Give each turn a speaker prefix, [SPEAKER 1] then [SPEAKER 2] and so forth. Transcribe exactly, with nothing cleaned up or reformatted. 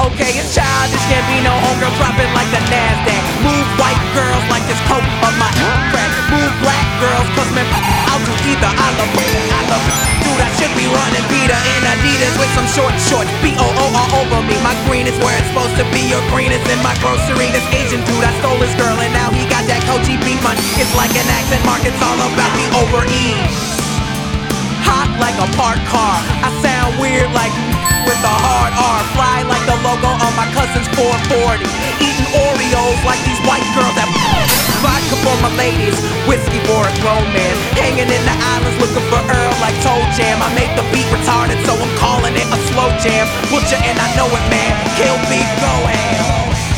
[SPEAKER 1] okay, it's childish, can't be no homegirl dropping like the NASDAQ. Move white girls like this coke of my crack. Move black girls, cause man, I'll do either. I love I love dude, I should be running Peter in Adidas with some short shorts. B O O all over me. My green is where it's supposed to be. Your green is in my grocery. This Asian dude, I stole his girl and now he got that Coachy beef money. It's like an accent mark, it's all about the over ease. Hot like a parked car. I sound weird like with a hard R. Fly like the logo on my cousin's four forty. Eating Oreos like these white girls that vodka for my ladies, whiskey for a grown man. Hanging in the islands looking for Earl like Toe Jam. I made the beat retarded so I'm calling it a slow jam. Butcher and I know it, man. Kill beef, go ham.